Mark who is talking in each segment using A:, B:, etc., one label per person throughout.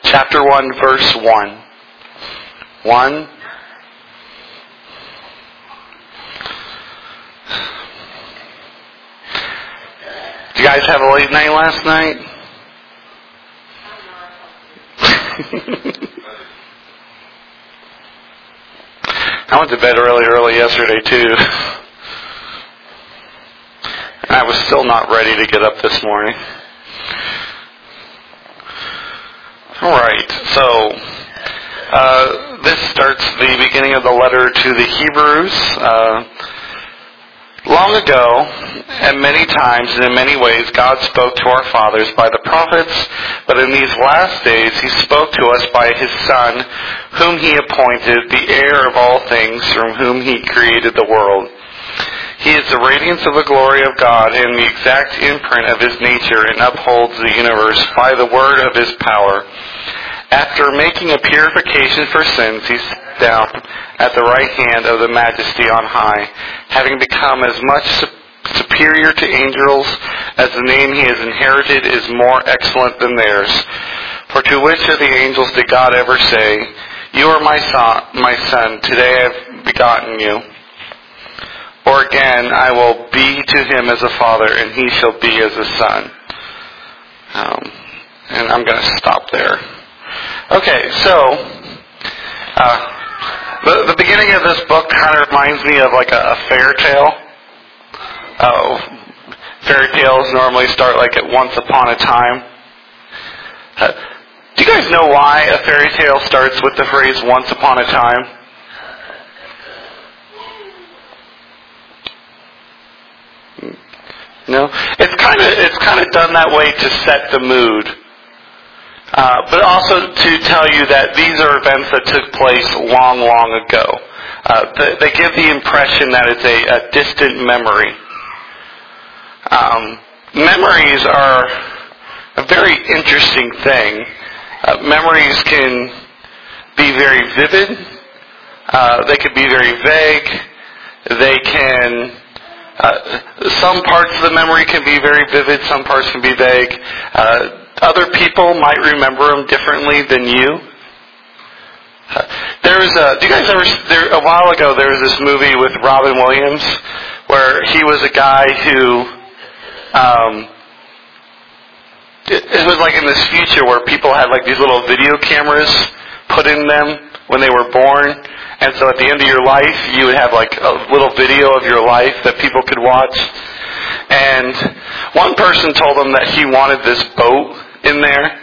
A: chapter 1, verse 1. 1. Did you guys have a late night last night? I went to bed early yesterday too. And I was still not ready to get up this morning. Alright, so this starts the beginning of the letter to the Hebrews. Long ago, and many times and in many ways, God spoke to our fathers by the prophets, but in these last days He spoke to us by His Son, whom He appointed the heir of all things, from whom He created the world. He is the radiance of the glory of God and the exact imprint of His nature, and upholds the universe by the word of His power. After making a purification for sins, He sat down at the right hand of the Majesty on high, having become as much superior to angels as the name He has inherited is more excellent than theirs. For to which of the angels did God ever say, "You are my son, today I have begotten you"? Or again, "I will be to him as a father, and he shall be as a son." And I'm going to stop there. Okay, so the beginning of this book kind of reminds me of like a fairy tale. Fairy tales normally start like at once upon a time. Do you guys know why a fairy tale starts with the phrase "once upon a time"? No? It's kind of done that way to set the mood. But also to tell you that these are events that took place long, long ago. They give the impression that it's a distant memory. Memories are a very interesting thing. Memories can be very vivid. They can be very vague. They can... some parts of the memory can be very vivid. Some parts can be vague. Other people might remember them differently than you. Do you guys ever? A while ago, there was this movie with Robin Williams where he was a guy who. It was like in this future where people had like these little video cameras put in them when they were born, and so at the end of your life, you would have like a little video of your life that people could watch. And one person told him that he wanted this boat in there.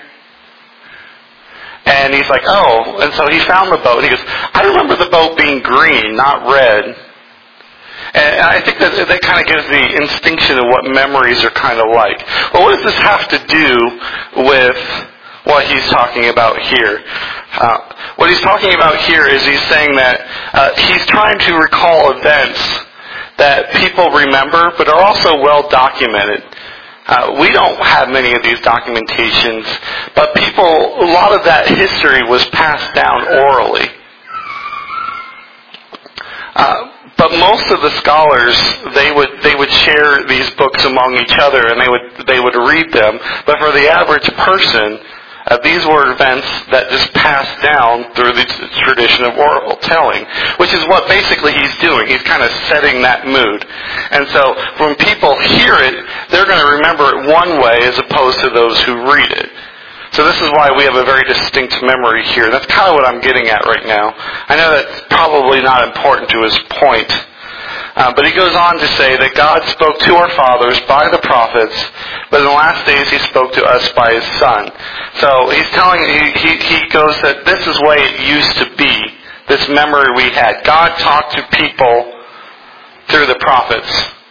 A: And he's like, "Oh." And so he found the boat. He goes, "I remember the boat being green, not red." And I think that kind of gives the instinction of what memories are kind of like. Well, what does this have to do with what he's talking about here? What he's talking about here is he's saying that he's trying to recall events that people remember but are also well documented. We don't have many of these documentations, but a lot of that history was passed down orally. But most of the scholars, they would share these books among each other, and they would read them. But for the average person, these were events that just passed down through the tradition of oral telling, which is what basically he's doing. He's kind of setting that mood. And so when people hear it, they're going to remember it one way as opposed to those who read it. So this is why we have a very distinct memory here. That's kind of what I'm getting at right now. I know that's probably not important to his point. But he goes on to say that God spoke to our fathers by the prophets, but in the last days He spoke to us by His Son. So he's telling, he goes that this is the way it used to be, this memory we had. God talked to people through the prophets.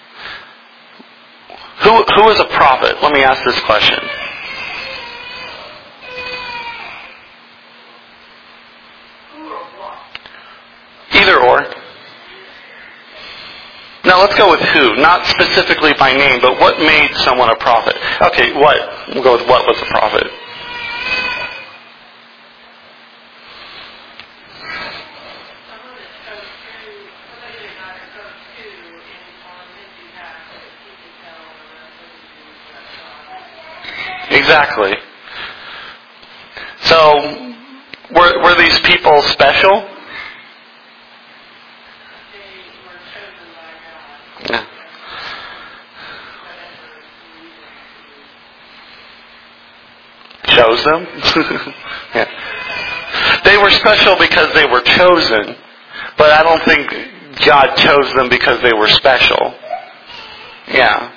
A: Who is a prophet? Let me ask this question. Either or. Now let's go with who. Not specifically by name, but what made someone a prophet? Okay, what? We'll go with what was a prophet. Exactly. So, were these people special? Yeah. Chose them? Yeah. They were special because they were chosen, but I don't think God chose them because they were special. Yeah.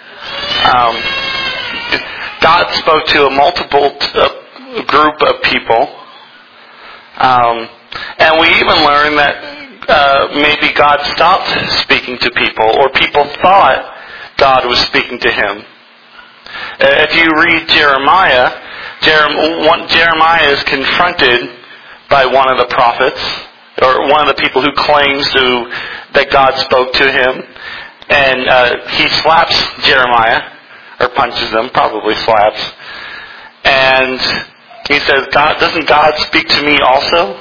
A: God spoke to a multiple group of people. And we even learned that maybe God stopped speaking to people, or people thought God was speaking to him. If you read Jeremiah, Jeremiah is confronted by one of the prophets, or one of the people who claims that God spoke to him, and he slaps Jeremiah, or punches him, probably slaps, and he says, doesn't God speak to me also?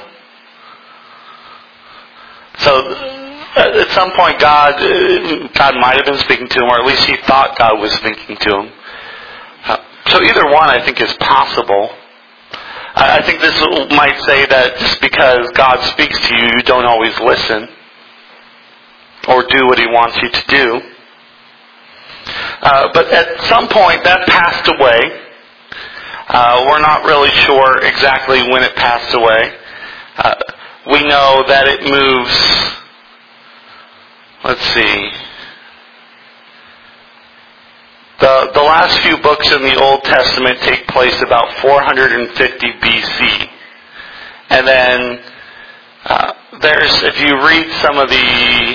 A: So at some point God might have been speaking to him, or at least he thought God was speaking to him. So either one I think is possible. I think this might say that just because God speaks to you, you don't always listen or do what he wants you to do. But at some point that passed away. We're not really sure exactly when it passed away. We know that it moves, let's see, the last few books in the Old Testament take place about 450 BC. And then if you read some of the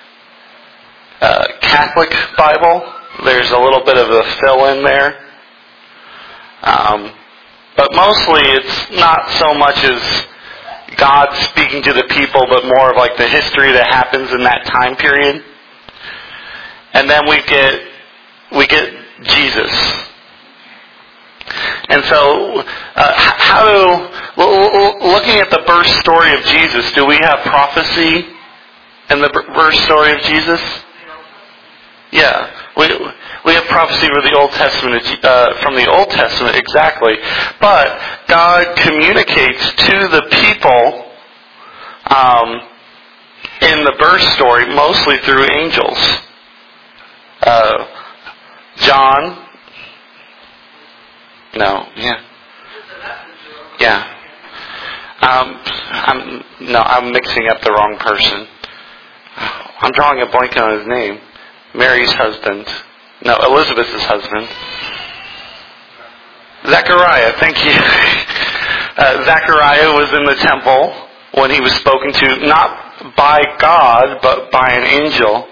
A: Catholic Bible, there's a little bit of a fill-in there. But mostly it's not so much as God speaking to the people, but more of like the history that happens in that time period. And then we get Jesus. And so, looking at the birth story of Jesus, do we have prophecy in the birth story of Jesus? Yeah, we have prophecy from the Old Testament, exactly. But God communicates to the people in the birth story mostly through angels. John. No. Yeah. Yeah. I'm mixing up the wrong person. I'm drawing a blank on his name. Mary's husband. No, Elizabeth's husband. Zechariah, thank you. Zechariah was in the temple when he was spoken to, not by God, but by an angel.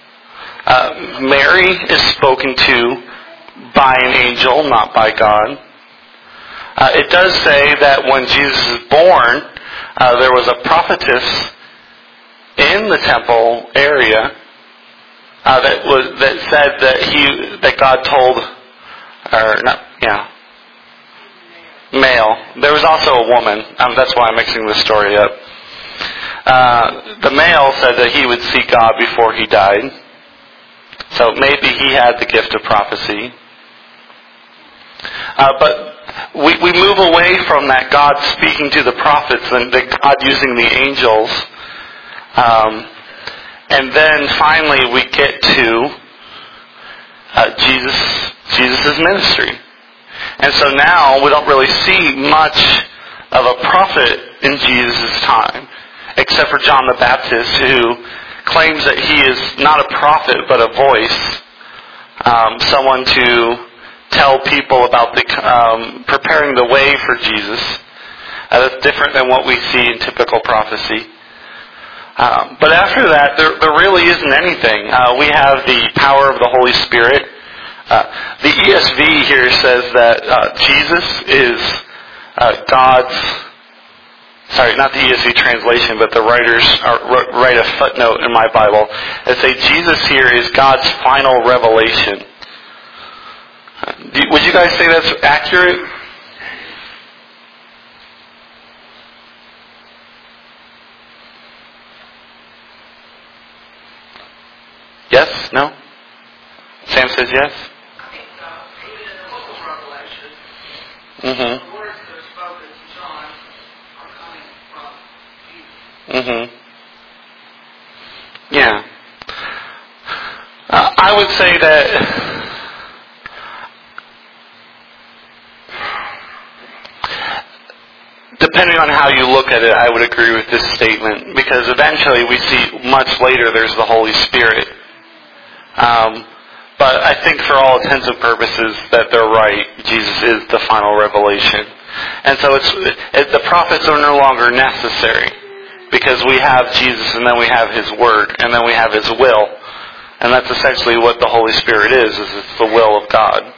A: Mary is spoken to by an angel, not by God. It does say that when Jesus is born, there was a prophetess in the temple area that said that God told, male. There was also a woman. That's why I'm mixing this story up. The male said that he would see God before he died. So maybe he had the gift of prophecy. But we move away from that God speaking to the prophets and the God using the angels. And then finally we get to Jesus' ministry. And so now we don't really see much of a prophet in Jesus' time, except for John the Baptist, who claims that he is not a prophet but a voice, someone to tell people about preparing the way for Jesus. That's different than what we see in typical prophecy. But after that, there really isn't anything. We have the power of the Holy Spirit. The ESV here says that Jesus is God's... Sorry, not the ESV translation, but the writers write a footnote in my Bible that say Jesus here is God's final revelation. Would you guys say that's accurate? Yes? No? Sam says yes?
B: I think so. Even in the book of Revelation,
A: Mm-hmm.
B: the words that are spoken to
A: Yeah. I would say that depending on how you look at it, I would agree with this statement, because eventually we see much later there's the Holy Spirit. But I think for all intents and purposes that they're right. Jesus is the final revelation. And so the prophets are no longer necessary, because we have Jesus, and then we have His Word, and then we have His will. And that's essentially what the Holy Spirit is it's the will of God.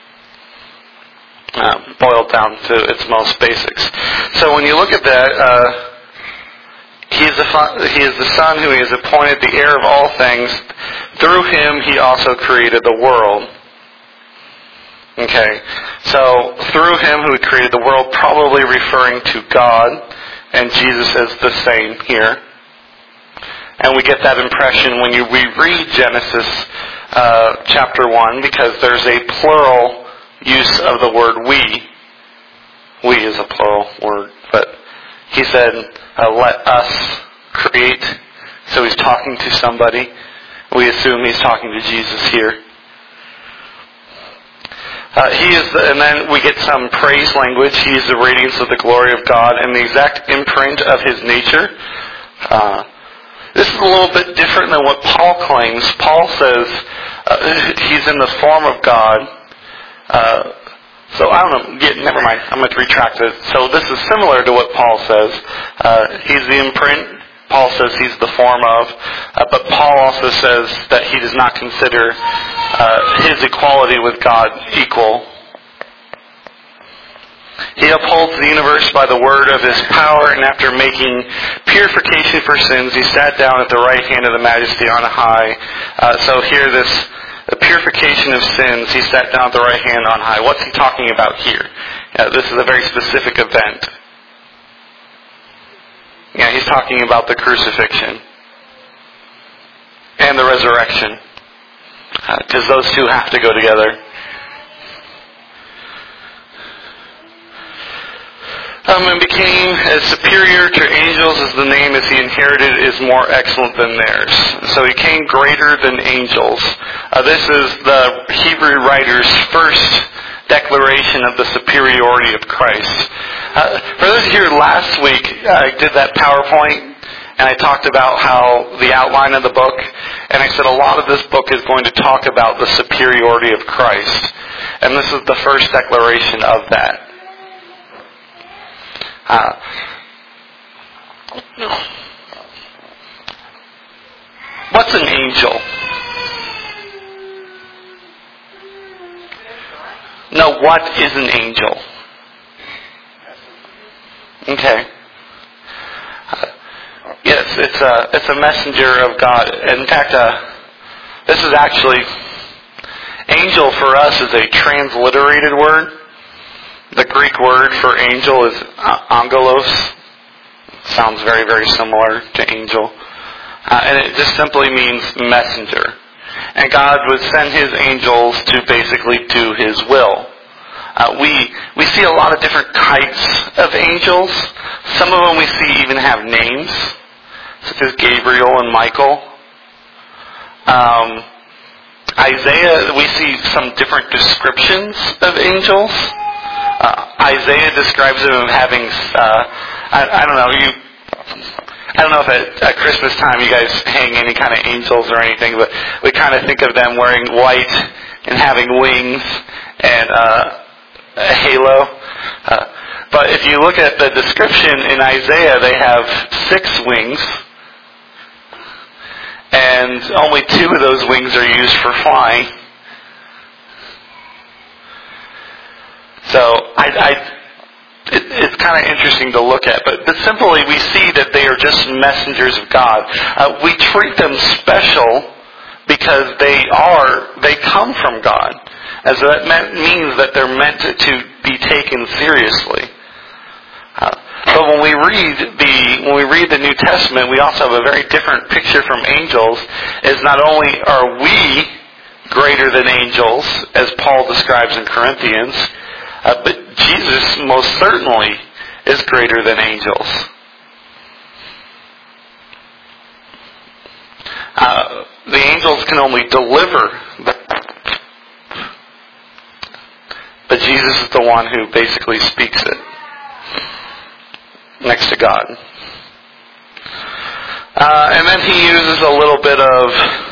A: Boiled down to its most basics. So when you look at that, He is the Son who He has appointed the heir of all things. Through Him He also created the world. Okay, so through Him who created the world, probably referring to God, and Jesus is the same here. And we get that impression when we read Genesis chapter 1, because there's a plural use of the word we. We is a plural word, but He said, let us create. So He's talking to somebody. We assume He's talking to Jesus here. And then we get some praise language. He is the radiance of the glory of God and the exact imprint of His nature. This is a little bit different than what Paul claims. Paul says He's in the form of God. So I don't know. Never mind. I'm going to retract it. So this is similar to what Paul says. He's the imprint. Paul says He's the form of. But Paul also says that he does not consider His equality with God equal. He upholds the universe by the word of His power, and after making purification for sins, He sat down at the right hand of the Majesty on high. So here the purification of sins, He sat down at the right hand on high. What's He talking about here? This is a very specific event. Yeah, He's talking about the crucifixion and the resurrection, because those two have to go together. And became as superior to angels as the name as He inherited is more excellent than theirs. So He came greater than angels. This is the Hebrew writer's first declaration of the superiority of Christ. For those here last week, I did that PowerPoint, and I talked about how the outline of the book, and I said a lot of this book is going to talk about the superiority of Christ. And this is the first declaration of that. What's an angel? No, what is an angel? Okay. Yes, it's a messenger of God. In fact, this is actually, angel for us is a transliterated word. The Greek word for angel is angelos. Sounds very, very similar to angel. And it just simply means messenger. And God would send His angels to basically do His will. We see a lot of different types of angels. Some of them we see even have names, such as Gabriel and Michael. Isaiah, we see some different descriptions of angels. Isaiah describes them as having, I don't know if at Christmas time you guys hang any kind of angels or anything, but we kind of think of them wearing white and having wings and a halo. But if you look at the description in Isaiah, they have 6 wings, and only 2 of those wings are used for flying. So it's kind of interesting to look at. But simply we see that they are just messengers of God. We treat them special because they come from God. As that means that they're meant to be taken seriously. But when we read the New Testament, we also have a very different picture from angels. Is not only are we greater than angels, as Paul describes in Corinthians, but Jesus most certainly is greater than angels. The angels can only deliver, but Jesus is the one who basically speaks it next to God. And then he uses a little bit of,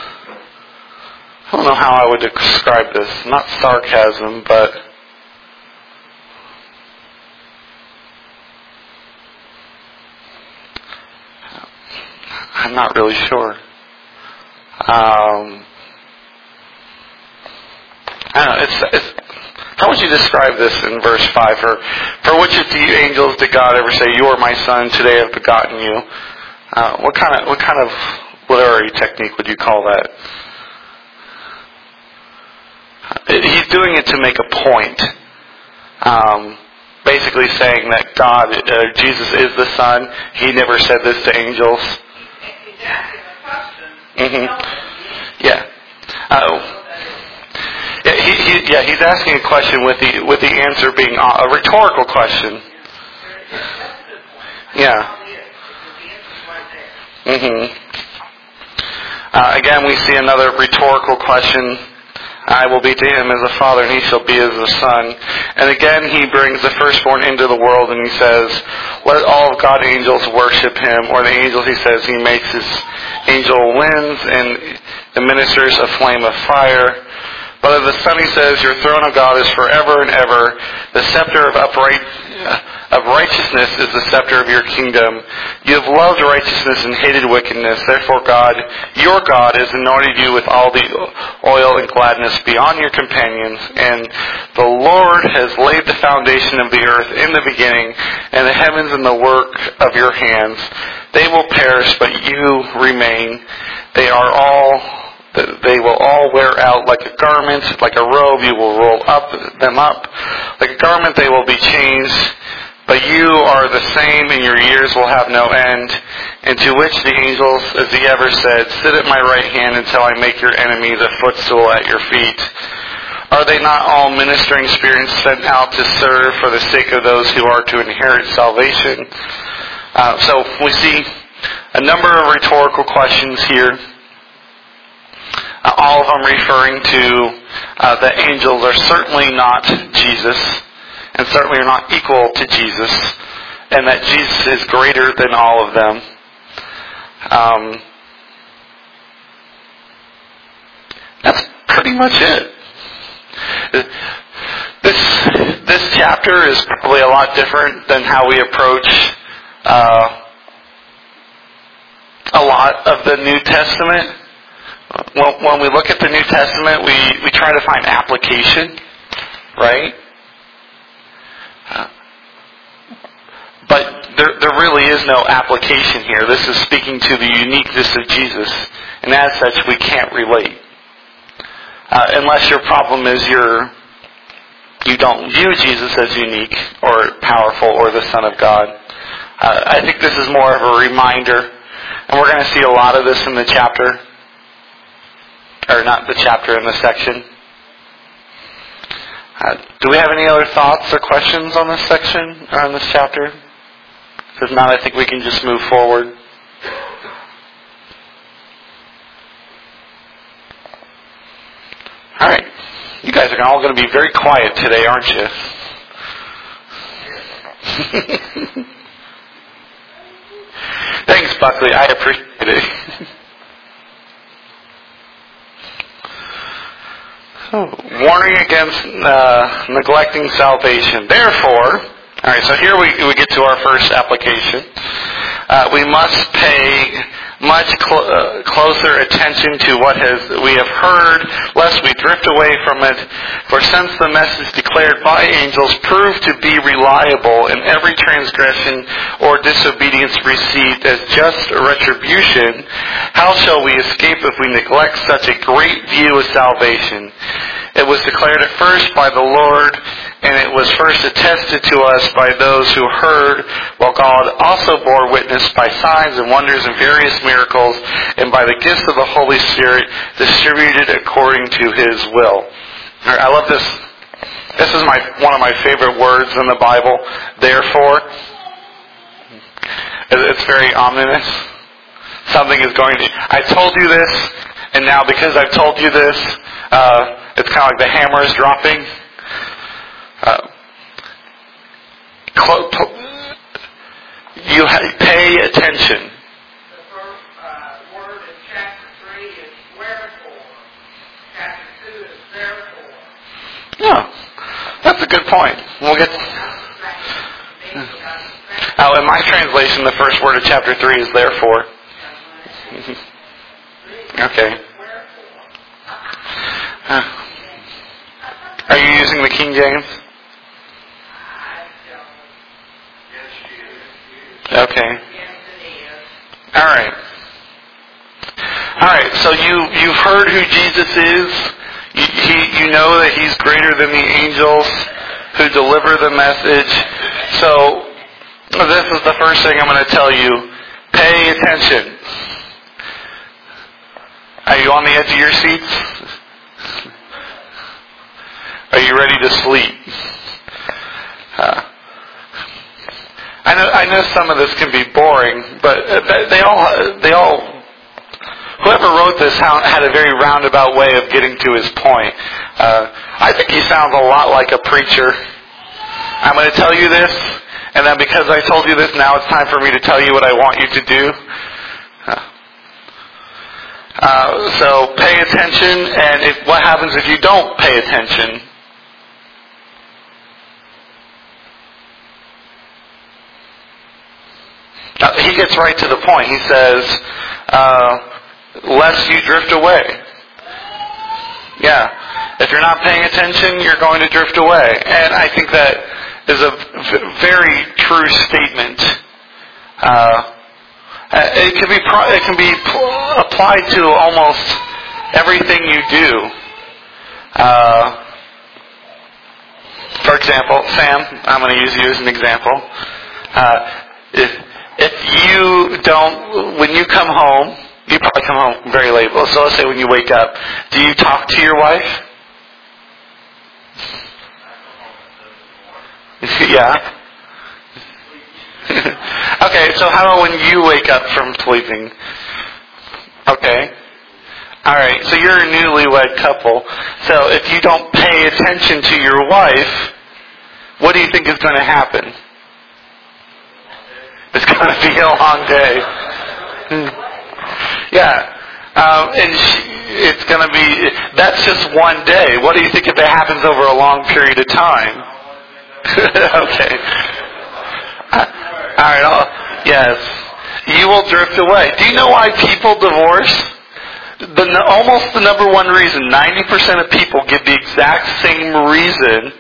A: I don't know how I would describe this, not sarcasm, but I'm not really sure. I don't know, how would you describe this in verse 5? For which of the angels did God ever say, "You are my son, today I have begotten you"? What kind of literary technique would you call that? He's doing it to make a point. Basically saying that Jesus is the Son. He never said this to angels. Yeah. He's asking a question with the answer being a rhetorical question. Yeah. Again, we see another rhetorical question. I will be to him as a father, and he shall be as a son. And again, he brings the firstborn into the world, and he says, let all of God's angels worship him. Or the angels, he says, he makes his angel winds and the ministers a flame of fire. But of the Son, he says, your throne, O God, is forever and ever. The scepter of righteousness is the scepter of your kingdom. You have loved righteousness and hated wickedness. Therefore, God, your God, has anointed you with all the oil and gladness beyond your companions. And the Lord has laid the foundation of the earth in the beginning, and the heavens in the work of your hands. They will perish, but you remain. They will all wear out like a garment, like a robe. You will roll them up. Like a garment they will be changed. But you are the same, and your years will have no end. And to which the angels, as he ever said, sit at my right hand until I make your enemies a footstool at your feet. Are they not all ministering spirits sent out to serve for the sake of those who are to inherit salvation? So we see a number of rhetorical questions here. All of them referring to the angels are certainly not Jesus, and certainly are not equal to Jesus, and that Jesus is greater than all of them. That's pretty much it. This chapter is probably a lot different than how we approach a lot of the New Testament. When we look at the New Testament, we try to find application, right? But there really is no application here. This is speaking to the uniqueness of Jesus, and as such, we can't relate. Unless your problem is you don't view Jesus as unique or powerful or the Son of God. I think this is more of a reminder, and we're going to see a lot of this in the chapter. Or not the chapter, in the section. Do we have any other thoughts or questions on this section, or on this chapter? If not, I think we can just move forward. Alright. You guys are all going to be very quiet today, aren't you? Thanks, Buckley. I appreciate it. Warning against neglecting salvation. Therefore, alright, so here we get to our first application. We must pay much closer attention to what we have heard, lest we drift away from it. For since the message declared by angels proved to be reliable, and every transgression or disobedience received as just retribution, how shall we escape if we neglect such a great view of salvation? It was declared at first by the Lord, and it was first attested to us by those who heard, while God also bore witness by signs and wonders and various miracles, and by the gifts of the Holy Spirit distributed according to His will. I love this. This is one of my favorite words in the Bible. Therefore, it's very ominous. something is going to... I told you this, and now because I've told you this, it's kind of like the hammer is dropping. You pay attention.
B: The first word in chapter 3 is wherefore. Chapter 2 is therefore.
A: Yeah, that's a good point. We'll get... Oh, in my translation, the first word of chapter 3 is therefore. Okay. Are you using the King James? Okay. Alright. Alright, so you've heard who Jesus is. You know that He's greater than the angels who deliver the message. So, this is the first thing I'm going to tell you. Pay attention. Are you on the edge of your seats? Are you ready to sleep? I know some of this can be boring, but they all. Whoever wrote this had a very roundabout way of getting to his point. I think he sounds a lot like a preacher. I'm going to tell you this, and then because I told you this, now it's time for me to tell you what I want you to do. So pay attention, and what happens if you don't pay attention? He gets right to the point. He says, lest you drift away. Yeah. If you're not paying attention, you're going to drift away. And I think that is a very true statement. It can be applied to almost everything you do. For example, Sam, I'm going to use you as an example. If you don't, when you come home, you probably come home very late. Well, so let's say when you wake up, do you talk to your wife? Yeah. Okay, so how about when you wake up from sleeping? Okay. Alright, so you're a newlywed couple. So if you don't pay attention to your wife, what do you think is going to happen? It's going to be a long day. Yeah. And it's going to be, that's just one day. What do you think if it happens over a long period of time? Okay. Alright, yes. You will drift away. Do you know why people divorce? Almost the number one reason, 90% of people give the exact same reason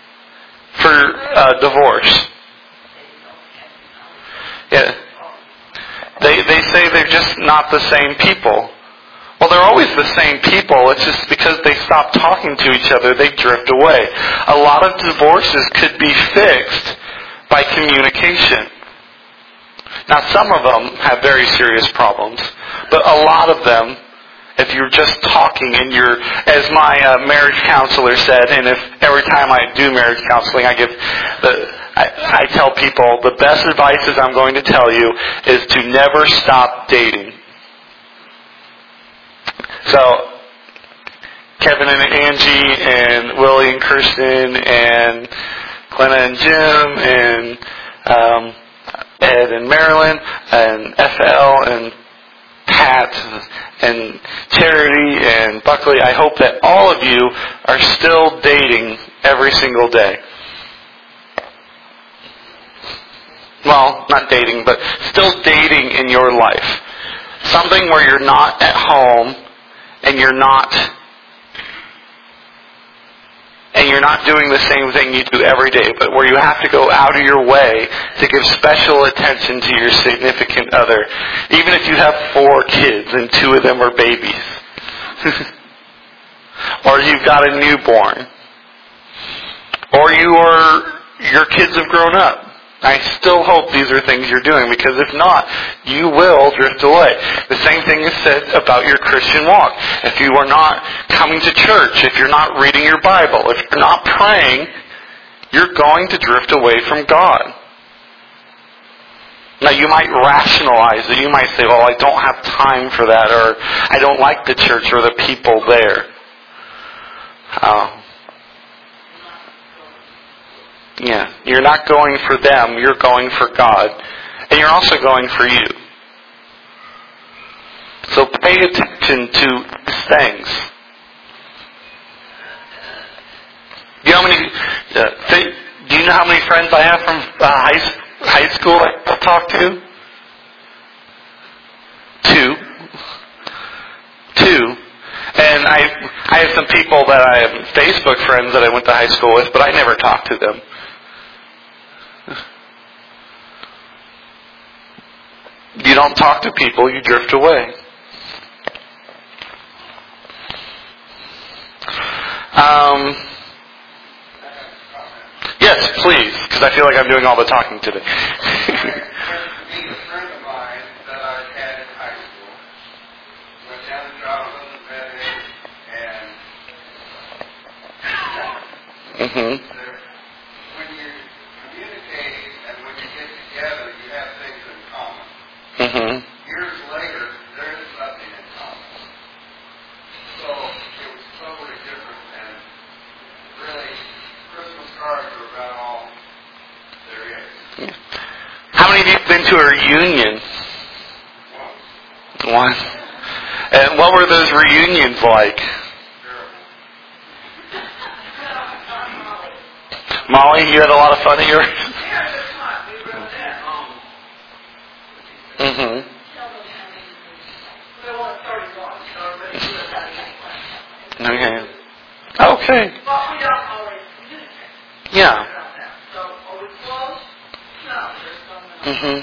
A: for divorce. Yeah. They say they're just not the same people. Well, they're always the same people. It's just because they stop talking to each other, they drift away. A lot of divorces could be fixed by communication. Now, some of them have very serious problems, but a lot of them, if you're just talking and you're, as my marriage counselor said, and if every time I do marriage counseling, I tell people the best advice is I'm going to tell you is to never stop dating. So, Kevin and Angie and Willie and Kirsten and Glenna and Jim and Ed and Marilyn and FL and Pat and Charity and Buckley, I hope that all of you are still dating every single day. Well, not dating, but still dating in your life. Something where you're not at home and you're not doing the same thing you do every day, but where you have to go out of your way to give special attention to your significant other, even if you have 4 kids and 2 of them are babies. Or you've got a newborn. Or your kids have grown up. I still hope these are things you're doing, because if not, you will drift away. The same thing is said about your Christian walk. If you are not coming to church, if you're not reading your Bible, if you're not praying, you're going to drift away from God. Now you might rationalize it. You might say, well, I don't have time for that, or I don't like the church or the people there. Yeah, you're not going for them, you're going for God. And you're also going for you. So pay attention to these things. Do you know how many friends I have from high school I talk to? Two. And I have some people that I have Facebook friends that I went to high school with, but I never talked to them. You don't talk to people, you drift away. Yes, please, because I feel like I'm doing all the talking today.
B: A friend of mine that I had in high school went down to Joplin and met him, and when you communicate and when you get together, you have things in common. Years later, there is nothing in common. So it was totally different, and really, Christmas cards are about all there is.
A: How many of you have been to a reunion? Once. And what were those reunions like? Molly, you had a lot of fun at yours? Okay.
B: But we don't always communicate.
A: Yeah.
B: So, are we close? No, there's some...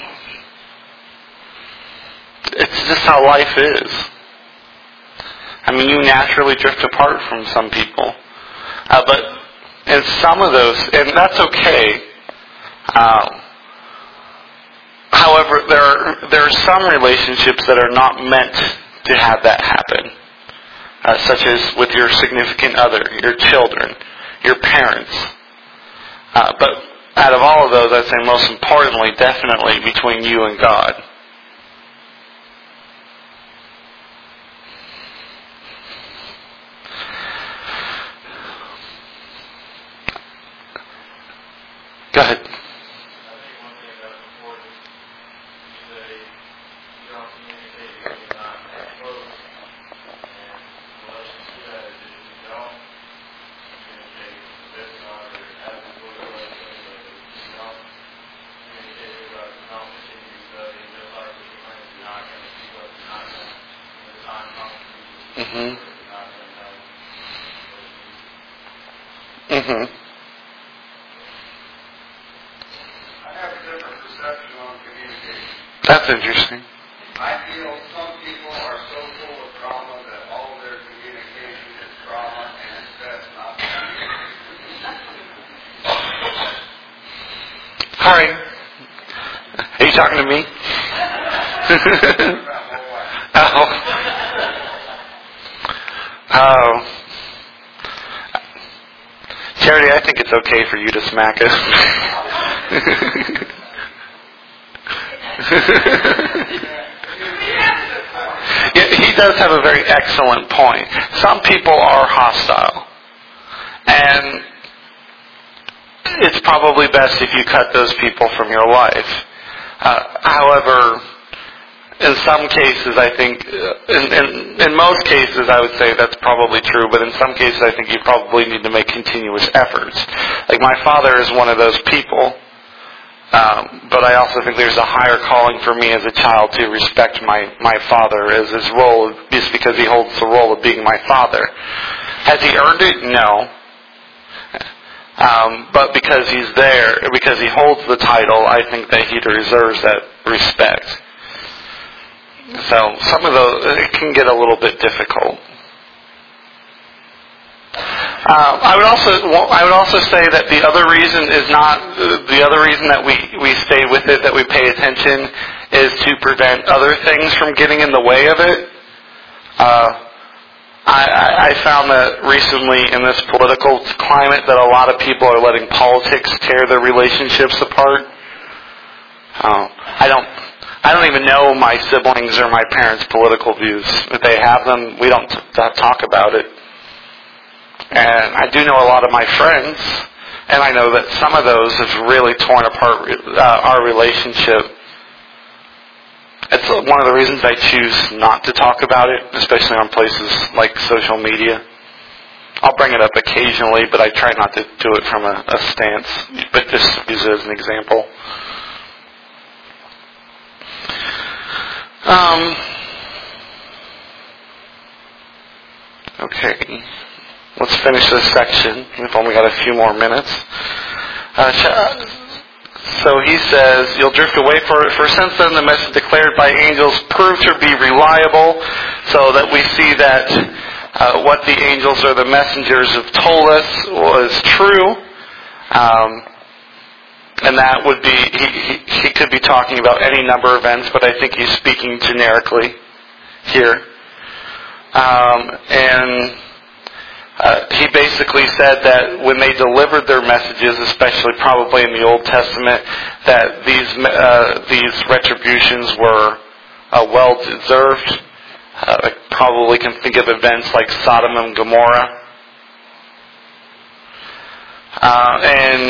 A: It's just how life is. I mean, you naturally drift apart from some people. But in some of those, and that's okay. However, there are some relationships that are not meant to have that happen. Such as with your significant other, your children, your parents. But out of all of those, I'd say most importantly, definitely between you and God. Go ahead. That's interesting.
B: I feel some people are so full of drama that all of their communication is drama, and it's best not to communicate.
A: Harry, are you talking to me? Oh. Charity, I think it's okay for you to smack us. Yeah, he does have a very excellent point. Some people are hostile. And it's probably best if you cut those people from your life. However, in some cases, I think, in most cases, I would say that's probably true, but in some cases, I think you probably need to make continuous efforts. Like, my father is one of those people, but I also think there's a higher calling for me as a child to respect my father as his role, just because he holds the role of being my father. Has he earned it? No. But because he's there, because he holds the title, I think that he deserves that respect. So some of those, it can get a little bit difficult. I would also say that the other reason that we stay with it, that we pay attention, is to prevent other things from getting in the way of it. I found that recently in this political climate that a lot of people are letting politics tear their relationships apart. I don't even know my siblings or my parents' political views. If they have them, we don't talk about it. And I do know a lot of my friends, and I know that some of those have really torn apart our relationship. It's one of the reasons I choose not to talk about it, especially on places like social media. I'll bring it up occasionally, but I try not to do it from a stance, but just use it as an example. Okay. Let's finish this section. We've only got a few more minutes. So he says, you'll drift away for since then the message declared by angels proved to be reliable, so that we see that what the angels or the messengers have told us was true. And that would be, he could be talking about any number of events, but I think he's speaking generically here. He basically said that when they delivered their messages, especially probably in the Old Testament, that these retributions were well deserved. I probably can think of events like Sodom and Gomorrah. And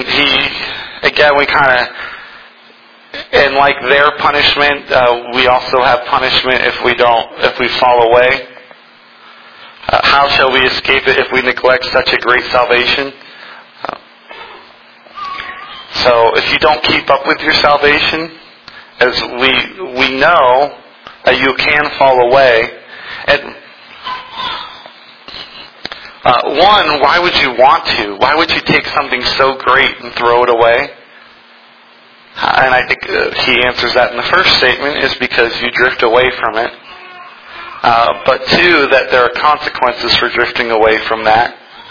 A: and like their punishment, we also have punishment if we fall away. How shall we escape it if we neglect such a great salvation? So if you don't keep up with your salvation, as we know that you can fall away. And one, why would you want to? Why would you take something so great and throw it away? And I think he answers that in the first statement is because you drift away from it. But two, that there are consequences for drifting away from that.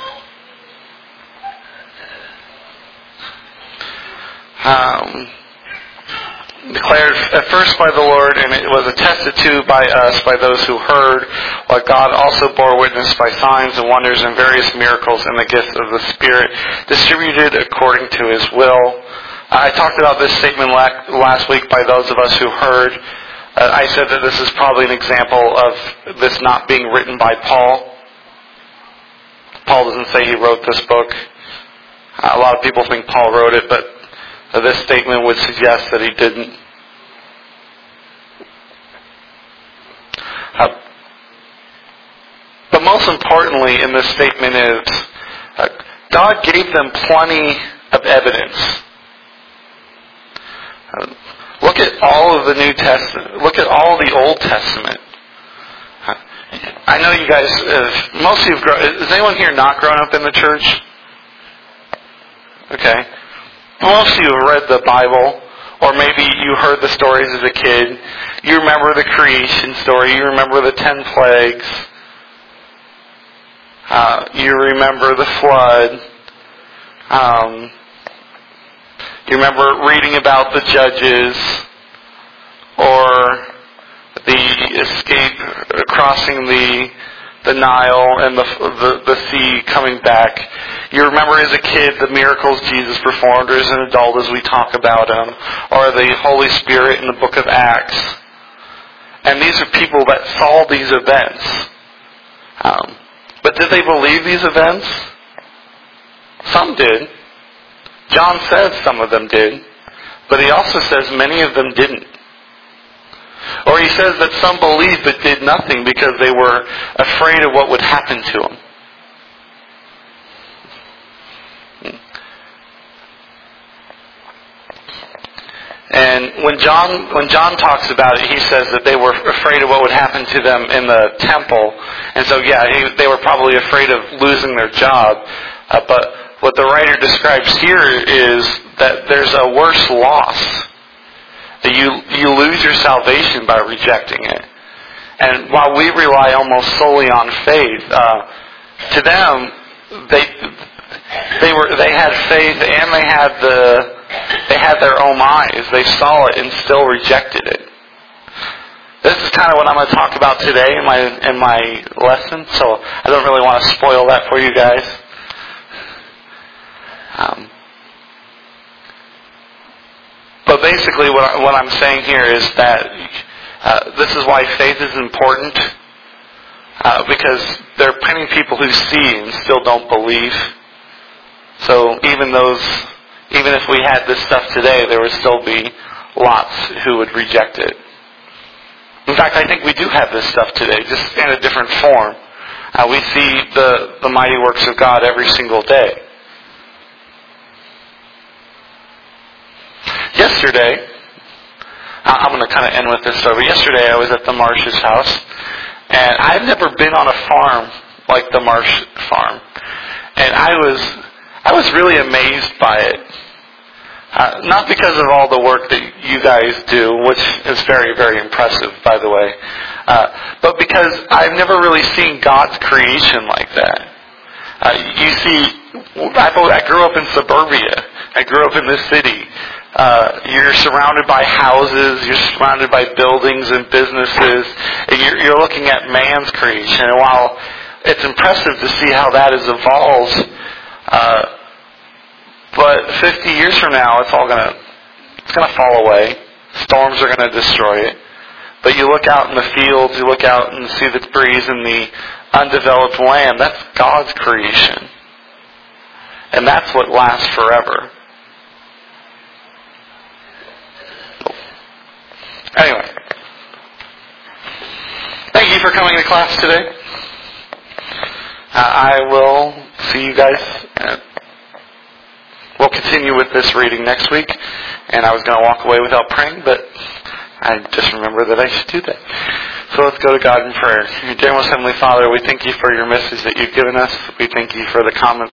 A: Declared at first by the Lord, and it was attested to by us, by those who heard, while God also bore witness by signs and wonders and various miracles and the gift of the Spirit, distributed according to His will. I talked about this statement last week by those of us who heard. I said that this is probably an example of this not being written by Paul. Paul doesn't say he wrote this book. A lot of people think Paul wrote it, but this statement would suggest that he didn't. But most importantly in this statement is God gave them plenty of evidence. Look at all of the New Testament. Look at all the Old Testament. I know you guys, most of you have grown, is anyone here not grown up in the church? Okay. Most of you have read the Bible, or maybe you heard the stories as a kid. You remember the creation story. You remember the 10 plagues. You remember the flood. You remember reading about the judges, or the escape, crossing the Nile and the sea coming back. You remember as a kid the miracles Jesus performed, or as an adult as we talk about him, or the Holy Spirit in the book of Acts. And these are people that saw these events. But did they believe these events? Some did. John says some of them did, but he also says many of them didn't. Or he says that some believed but did nothing because they were afraid of what would happen to them. And when John talks about it, he says that they were afraid of what would happen to them in the temple. And so, they were probably afraid of losing their job. But what the writer describes here is that there's a worse loss. That you lose your salvation by rejecting it. And while we rely almost solely on faith, to them, they had faith and they had their own eyes. They saw it and still rejected it. This is kind of what I'm going to talk about today in my lesson. So I don't really want to spoil that for you guys. But basically what I'm saying here is that this is why faith is important, because there are plenty of people who see and still don't believe. So even if we had this stuff today, there would still be lots who would reject it. In fact, I think we do have this stuff today, just in a different form. We see the mighty works of God every single day. Yesterday, I'm going to kind of end with this story. Yesterday I was at the Marsh's house, and I've never been on a farm like the Marsh farm. And I was really amazed by it. Not because of all the work that you guys do, which is very, very impressive, by the way, but because I've never really seen God's creation like that. You see, I grew up in suburbia. I grew up in this city. You're surrounded by houses, you're surrounded by buildings and businesses, and you're looking at man's creation. And while it's impressive to see how that has evolved, but 50 years from now, it's gonna fall away. Storms are gonna destroy it. But you look out in the fields, you look out and see the trees and the undeveloped land. That's God's creation, and that's what lasts forever. Anyway, thank you for coming to class today. I will see you guys. We'll continue with this reading next week. And I was going to walk away without praying, but I just remembered that I should do that. So let's go to God in prayer. Dear most Heavenly Father, we thank you for your message that you've given us. We thank you for the comments